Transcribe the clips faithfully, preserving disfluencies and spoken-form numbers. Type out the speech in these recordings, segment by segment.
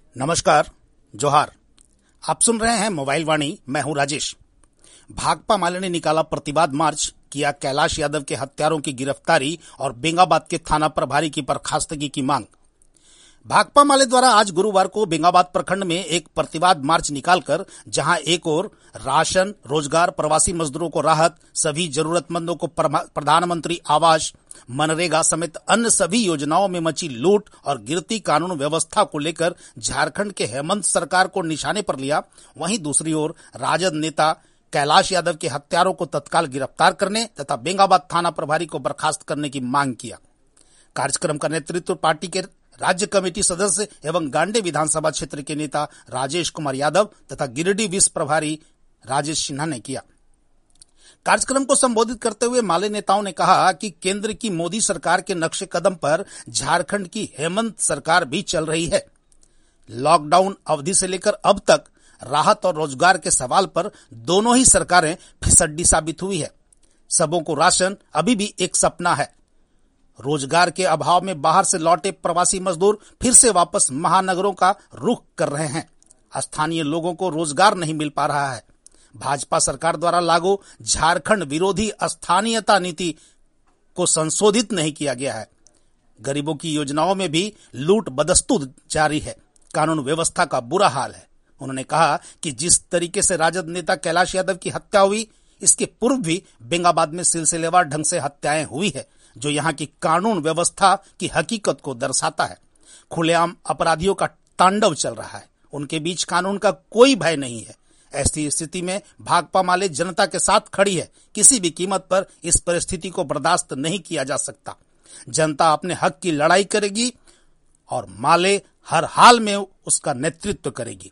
नमस्कार, जोहार। आप सुन रहे हैं मोबाइल वाणी। मैं हूं राजेश। भाकपा माले ने निकाला प्रतिवाद मार्च, किया कैलाश यादव के हत्यारों की गिरफ्तारी और बेंगाबाद के थाना प्रभारी की बर्खास्तगी की मांग। भाकपा माले द्वारा आज गुरुवार को बेंगाबाद प्रखंड में एक प्रतिवाद मार्च निकालकर जहां एक ओर राशन, रोजगार, प्रवासी मजदूरों को राहत, सभी जरूरतमंदों को प्रधानमंत्री आवास, मनरेगा समेत अन्य सभी योजनाओं में मची लूट और गिरती कानून व्यवस्था को लेकर झारखंड के हेमंत सरकार को निशाने पर लिया, वहीं दूसरी ओर राजद नेता कैलाश यादव के हत्यारों को तत्काल गिरफ्तार करने तथा बेंगाबाद थाना प्रभारी को बर्खास्त करने की मांग किया। कार्यक्रम का नेतृत्व पार्टी के राज्य कमेटी सदस्य एवं गांडे विधानसभा क्षेत्र के नेता राजेश कुमार यादव तथा गिरिडीह विश्व प्रभारी राजेश सिन्हा ने किया। कार्यक्रम को संबोधित करते हुए माले नेताओं ने कहा कि केंद्र की मोदी सरकार के नक्शे कदम पर झारखंड की हेमंत सरकार भी चल रही है। लॉकडाउन अवधि से लेकर अब तक राहत और रोजगार के सवाल पर दोनों ही सरकारें फिसड्डी साबित हुई है। सबों को राशन अभी भी एक सपना है। रोजगार के अभाव में बाहर से लौटे प्रवासी मजदूर फिर से वापस महानगरों का रुख कर रहे हैं। स्थानीय लोगों को रोजगार नहीं मिल पा रहा है। भाजपा सरकार द्वारा लागू झारखंड विरोधी स्थानीयता नीति को संशोधित नहीं किया गया है। गरीबों की योजनाओं में भी लूट बदस्तूर जारी है। कानून व्यवस्था का बुरा हाल है। उन्होंने कहा कि जिस तरीके से राजद नेता कैलाश यादव की हत्या हुई, इसके पूर्व भी बेंगाबाद में सिलसिलेवार ढंग से हत्याएं हुई है, जो यहाँ की कानून व्यवस्था की हकीकत को दर्शाता है। खुलेआम अपराधियों का तांडव चल रहा है। उनके बीच कानून का कोई भय नहीं है। ऐसी स्थिति में भाकपा माले जनता के साथ खड़ी है। किसी भी कीमत पर इस परिस्थिति को बर्दाश्त नहीं किया जा सकता। जनता अपने हक की लड़ाई करेगी और माले हर हाल में उसका नेतृत्व करेगी।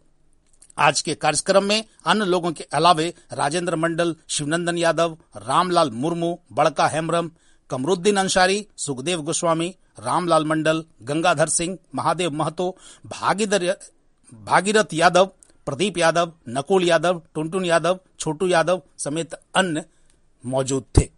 आज के कार्यक्रम में अन्य लोगों के अलावे राजेंद्र मंडल, शिवनंदन यादव, रामलाल मुर्मू, बड़का हेम्ब्रम, कमरुद्दीन अंसारी, सुखदेव गोस्वामी, रामलाल मंडल, गंगाधर सिंह, महादेव महतो, भागीरथ यादव, प्रदीप यादव, नकुल यादव, टुनटुन यादव, छोटू यादव समेत अन्य मौजूद थे।